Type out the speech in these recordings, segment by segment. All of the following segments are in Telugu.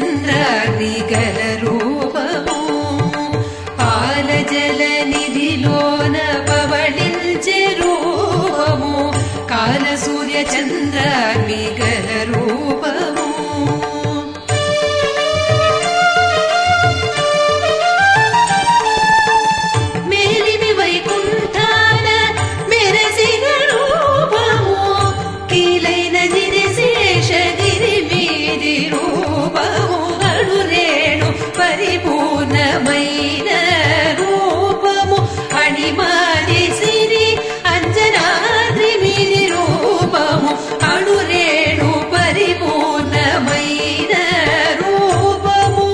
చంద్రాగ్నిగల రూపము పాలజల నిధిలోన పవళించే రూపము కాల సూర్య చంద్రాగ్నిగల రూపము మేలిమి వైకుంఠాన మెరసిన రూపము కీలైన శేషగిరి మీది రూపము అణురేణు పరిపూర్ణమైన రూపము అణిమాది సిరి అంజనాద్రి మీది రూపము అణురేణు పరిపూర్ణమైన రూపము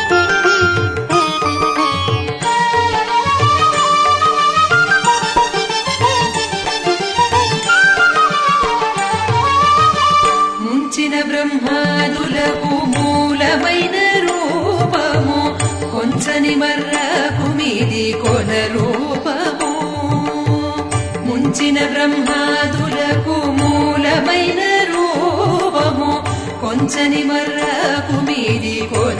ముంచిన బ్రహ్మాదులకు మూలమైన రూపము కొంచని మర్రకు మీది కొన రూపము ముంచిన బ్రహ్మాదులకు మూలమైన రూపము కొంచని మర్రకు మీది కొన